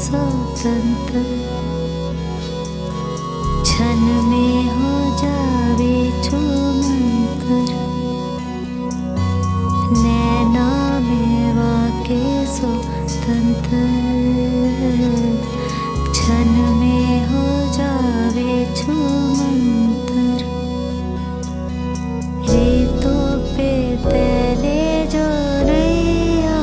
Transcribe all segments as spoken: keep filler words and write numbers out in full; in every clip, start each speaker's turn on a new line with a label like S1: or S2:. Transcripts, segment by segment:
S1: स्वतंत्र, क्षण में हो जावे छूमंतर, नैना में वाके स्वतंत्र, क्षण में हो जावे छूमंतर, रेतों पे तेरे जो नैया,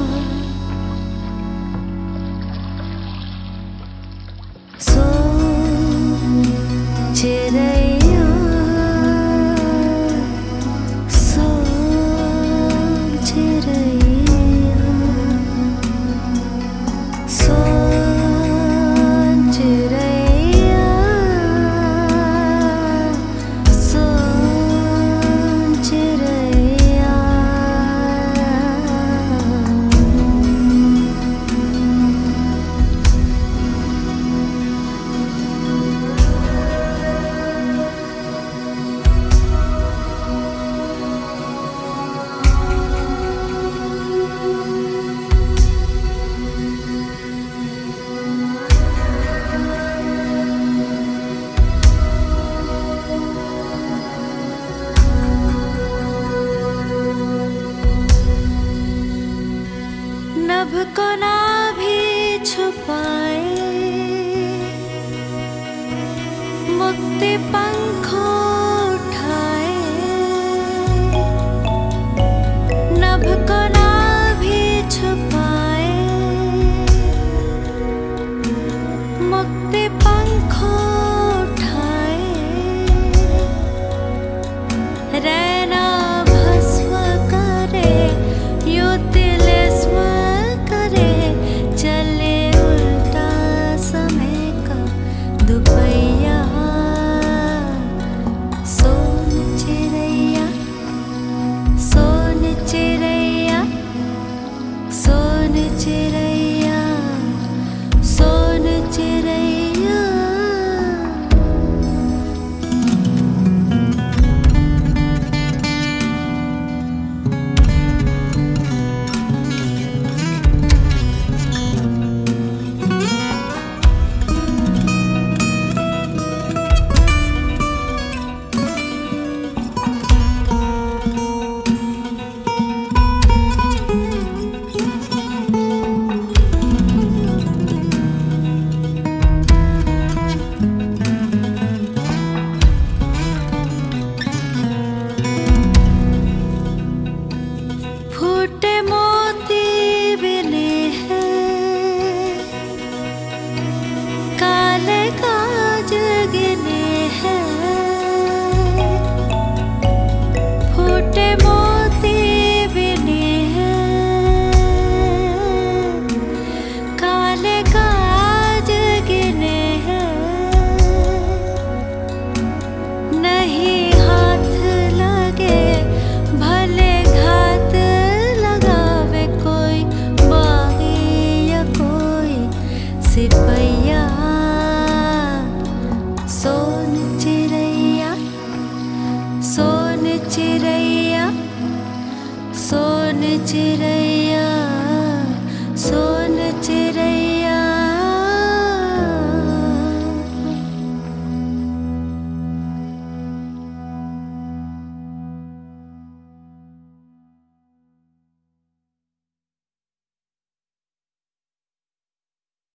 S1: सोच रैया, सोच रैया, सोच रैया, सोच रैया। नभ को ना भी छुपाए, मुक्ति पंखों उठाए, नभ को ना भी छुपाए, मुक्ति पंखों उठाए, रैना भस्म करे यो तिलिस्म करे, चले उल्टा समय का दुपहिया, सोन चिरैया, सोन चिरैया, सोन चिरैया, सोन चिरैया। फूटे मोती बिने हैं, काले काज गिने हैं, फूटे मोती बिने हैं, काले काज गिने हैं, नहीं हाथ लगे भले घात लगावे कोई बागी या कोई सिपहिया, सोन चिरैया, सोन चिरैया, सोन चिरैया।